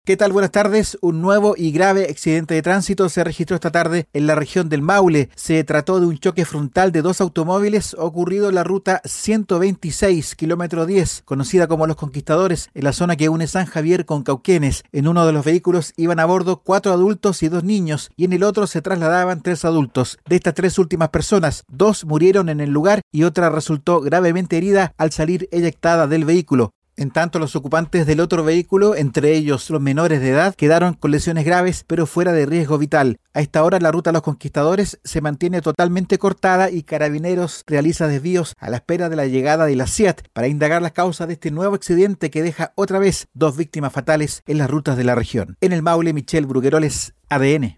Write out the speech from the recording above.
¿Qué tal? Buenas tardes. Un nuevo y grave accidente de tránsito se registró esta tarde en la región del Maule. Se trató de un choque frontal de dos automóviles ocurrido en la ruta 126, kilómetro 10, conocida como Los Conquistadores, en la zona que une San Javier con Cauquenes. En uno de los vehículos iban a bordo 4 adultos y 2 niños, y en el otro se trasladaban 3 adultos. De estas 3 últimas personas, 2 murieron en el lugar y otra resultó gravemente herida al salir eyectada del vehículo. En tanto, los ocupantes del otro vehículo, entre ellos los menores de edad, quedaron con lesiones graves, pero fuera de riesgo vital. A esta hora, la ruta Los Conquistadores se mantiene totalmente cortada y Carabineros realiza desvíos a la espera de la llegada de la SEAT para indagar las causas de este nuevo accidente que deja otra vez 2 víctimas fatales en las rutas de la región. En el Maule, Michelle Brugueroles, ADN.